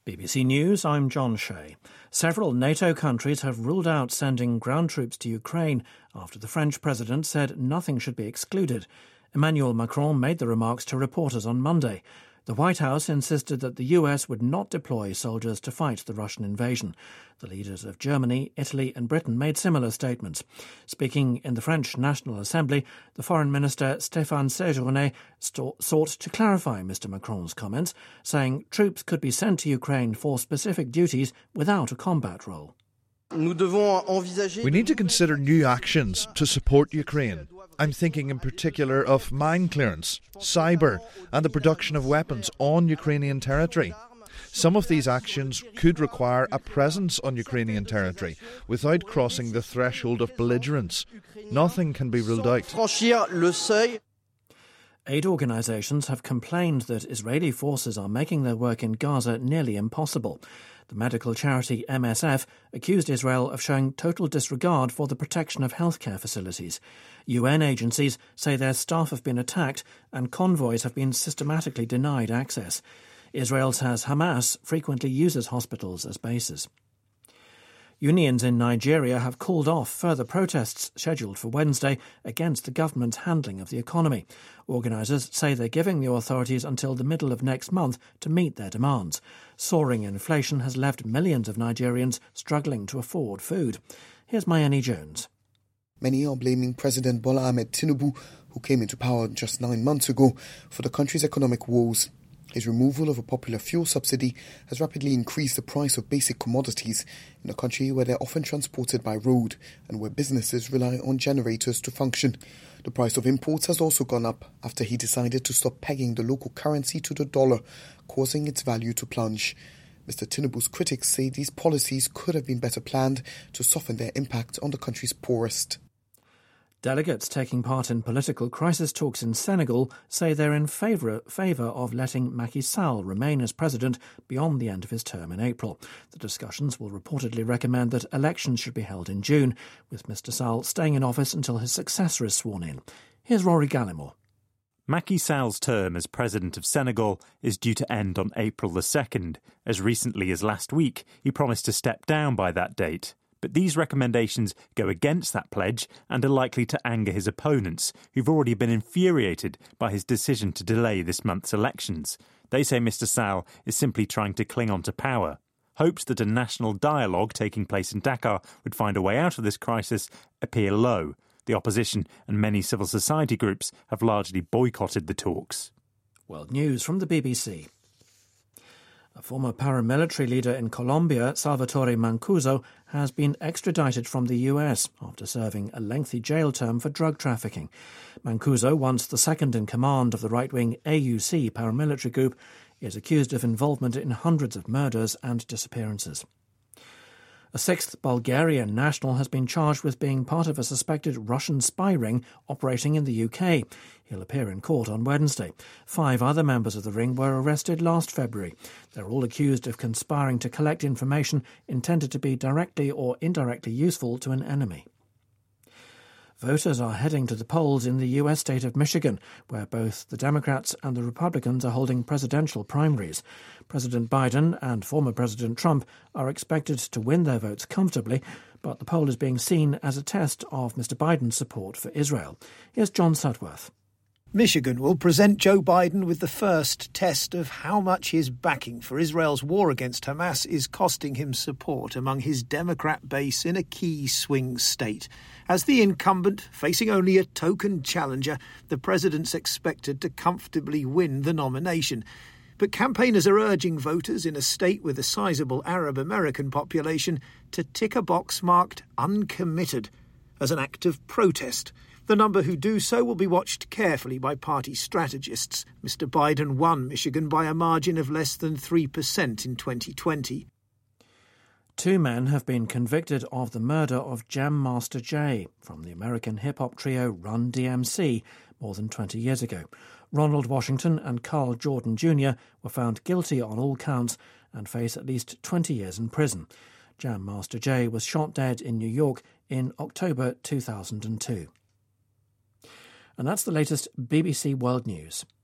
BBC News, I'm John Shea. Several NATO countries have ruled out sending ground troops to Ukraine after the French president said nothing should be excluded. Emmanuel Macron made the remarks to reporters on Monday. The White House insisted that the US would not deploy soldiers to fight the Russian invasion. The leaders of Germany, Italy and Britain made similar statements. Speaking in the French National Assembly, the Foreign Minister Stéphane Séjourné sought to clarify Mr Macron's comments, saying troops could be sent to Ukraine for specific duties without a combat role. We need to consider new actions to support Ukraine. I'm thinking in particular of mine clearance, cyber and the production of weapons on Ukrainian territory. Some of these actions could require a presence on Ukrainian territory without crossing the threshold of belligerence. Nothing can be ruled out. Aid organisations have complained that Israeli forces are making their work in Gaza nearly impossible. The medical charity MSF accused Israel of showing total disregard for the protection of healthcare facilities. UN agencies say their staff have been attacked and convoys have been systematically denied access. Israel says Hamas frequently uses hospitals as bases. Unions in Nigeria have called off further protests scheduled for Wednesday against the government's handling of the economy. Organisers say they're giving the authorities until the middle of next month to meet their demands. Soaring inflation has left millions of Nigerians struggling to afford food. Here's Mayeni Jones. Many are blaming President Bola Ahmed Tinubu, who came into power just 9 months ago, for the country's economic woes. His removal of a popular fuel subsidy has rapidly increased the price of basic commodities in a country where they're often transported by road and where businesses rely on generators to function. The price of imports has also gone up after he decided to stop pegging the local currency to the dollar, causing its value to plunge. Mr. Tinubu's critics say these policies could have been better planned to soften their impact on the country's poorest. Delegates taking part in political crisis talks in Senegal say they're in favour of letting Macky Sall remain as president beyond the end of his term in April. The discussions will reportedly recommend that elections should be held in June, with Mr Sall staying in office until his successor is sworn in. Here's Rory Gallimore. Macky Sall's term as president of Senegal is due to end on April the 2nd. As recently as last week, he promised to step down by that date. But these recommendations go against that pledge and are likely to anger his opponents, who've already been infuriated by his decision to delay this month's elections. They say Mr Sall is simply trying to cling on to power. Hopes that a national dialogue taking place in Dakar would find a way out of this crisis appear low. The opposition and many civil society groups have largely boycotted the talks. World News from the BBC. A former paramilitary leader in Colombia, Salvatore Mancuso, has been extradited from the US after serving a lengthy jail term for drug trafficking. Mancuso, once the second in command of the right-wing AUC paramilitary group, is accused of involvement in hundreds of murders and disappearances. A sixth Bulgarian national has been charged with being part of a suspected Russian spy ring operating in the UK. He'll appear in court on Wednesday. 5 other members of the ring were arrested last February. They're all accused of conspiring to collect information intended to be directly or indirectly useful to an enemy. Voters are heading to the polls in the US state of Michigan, where both the Democrats and the Republicans are holding presidential primaries. President Biden and former President Trump are expected to win their votes comfortably, but the poll is being seen as a test of Mr Biden's support for Israel. Here's John Sudworth. Michigan will present Joe Biden with the first test of how much his backing for Israel's war against Hamas is costing him support among his Democrat base in a key swing state. As the incumbent, facing only a token challenger, the president's expected to comfortably win the nomination. But campaigners are urging voters in a state with a sizable Arab-American population to tick a box marked uncommitted as an act of protest. The number who do so will be watched carefully by party strategists. Mr Biden won Michigan by a margin of less than 3% in 2020. 2 men have been convicted of the murder of Jam Master Jay from the American hip-hop trio Run DMC more than 20 years ago. Ronald Washington and Carl Jordan Jr. were found guilty on all counts and face at least 20 years in prison. Jam Master Jay was shot dead in New York in October 2002. And that's the latest BBC World News.